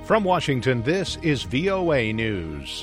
From Washington, this is VOA News.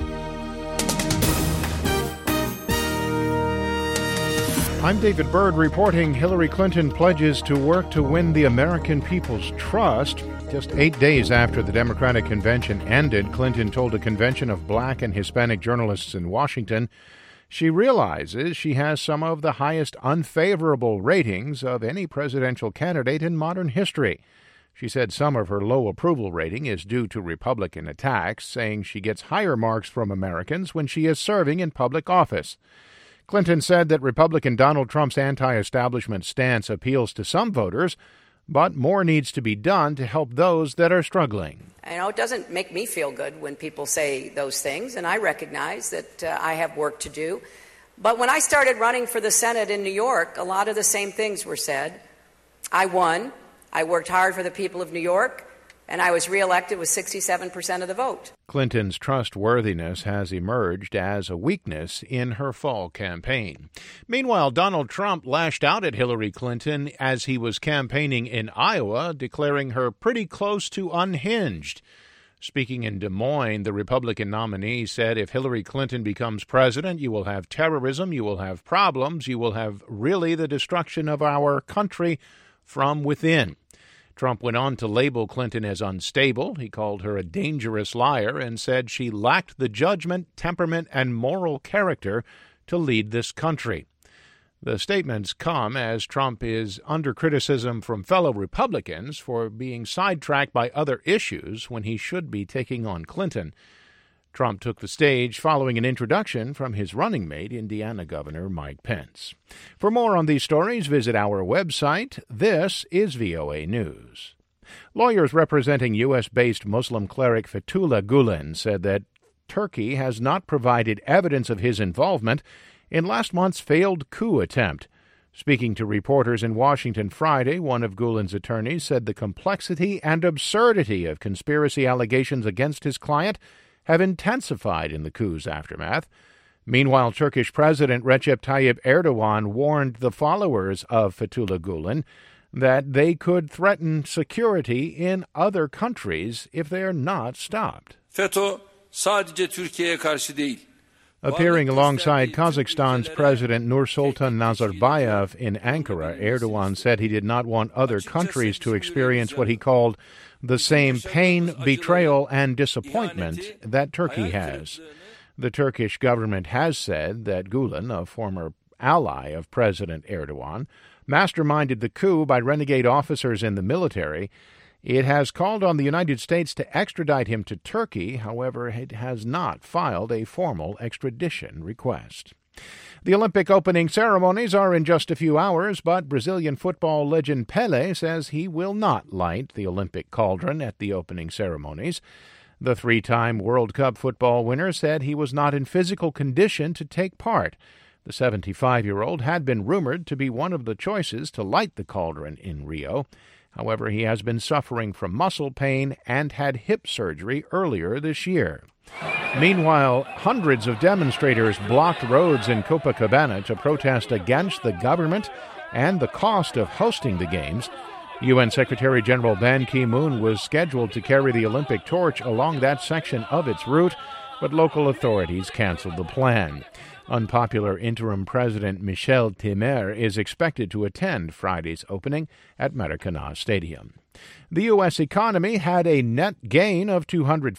I'm David Byrd reporting Hillary Clinton pledges to work to win the American people's trust. Just 8 days after the Democratic convention ended, Clinton told a convention of black and Hispanic journalists in Washington she realizes she has some of the highest unfavorable ratings of any presidential candidate in modern history. She said some of her low approval rating is due to Republican attacks, saying she gets higher marks from Americans when she is serving in public office. Clinton said that Republican Donald Trump's anti-establishment stance appeals to some voters, but more needs to be done to help those that are struggling. It doesn't make me feel good when people say those things, and I recognize that I have work to do. But when I started running for the Senate in New York, a lot of the same things were said. I won. I worked hard for the people of New York, and I was reelected with 67% of the vote. Clinton's trustworthiness has emerged as a weakness in her fall campaign. Meanwhile, Donald Trump lashed out at Hillary Clinton as he was campaigning in Iowa, declaring her pretty close to unhinged. Speaking in Des Moines, the Republican nominee said if Hillary Clinton becomes president, you will have terrorism, you will have problems, you will have really the destruction of our country from within. Trump went on to label Clinton as unstable. He called her a dangerous liar and said she lacked the judgment, temperament, and moral character to lead this country. The statements come as Trump is under criticism from fellow Republicans for being sidetracked by other issues when he should be taking on Clinton. Trump took the stage following an introduction from his running mate, Indiana Governor Mike Pence. For more on these stories, visit our website. This is VOA News. Lawyers representing U.S.-based Muslim cleric Fethullah Gulen said that Turkey has not provided evidence of his involvement in last month's failed coup attempt. Speaking to reporters in Washington Friday, one of Gulen's attorneys said the complexity and absurdity of conspiracy allegations against his client have intensified in the coup's aftermath. Meanwhile, Turkish President Recep Tayyip Erdogan warned the followers of Fethullah Gulen that they could threaten security in other countries if they are not stopped. FETÖ sadece Türkiye'ye karşı değil. Appearing alongside Kazakhstan's President Nursultan Nazarbayev in Ankara, Erdogan said he did not want other countries to experience what he called the same pain, betrayal, and disappointment that Turkey has. The Turkish government has said that Gulen, a former ally of President Erdogan, masterminded the coup by renegade officers in the military. It has called on the United States to extradite him to Turkey. However, it has not filed a formal extradition request. The Olympic opening ceremonies are in just a few hours, but Brazilian football legend Pelé says he will not light the Olympic cauldron at the opening ceremonies. The three-time World Cup football winner said he was not in physical condition to take part. The 75-year-old had been rumored to be one of the choices to light the cauldron in Rio. However, he has been suffering from muscle pain and had hip surgery earlier this year. Meanwhile, hundreds of demonstrators blocked roads in Copacabana to protest against the government and the cost of hosting the Games. UN Secretary General Ban Ki-moon was scheduled to carry the Olympic torch along that section of its route, but local authorities canceled the plan. Unpopular interim President Michel Temer is expected to attend Friday's opening at Maracanã Stadium. The U.S. economy had a net gain of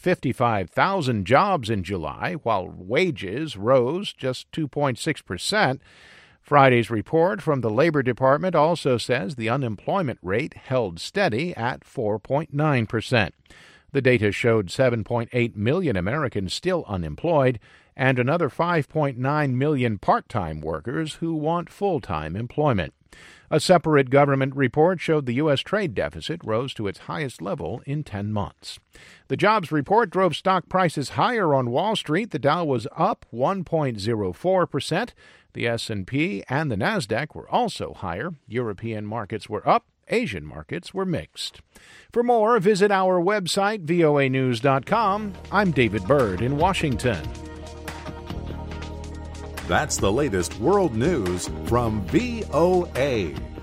255,000 jobs in July, while wages rose just 2.6%. Friday's report from the Labor Department also says the unemployment rate held steady at 4.9%. The data showed 7.8 million Americans still unemployed and another 5.9 million part-time workers who want full-time employment. A separate government report showed the U.S. trade deficit rose to its highest level in 10 months. The jobs report drove stock prices higher on Wall Street. The Dow was up 1.04%. The S&P and the Nasdaq were also higher. European markets were up. Asian markets were mixed. For more, visit our website, voanews.com. I'm David Byrd in Washington. That's the latest world news from VOA.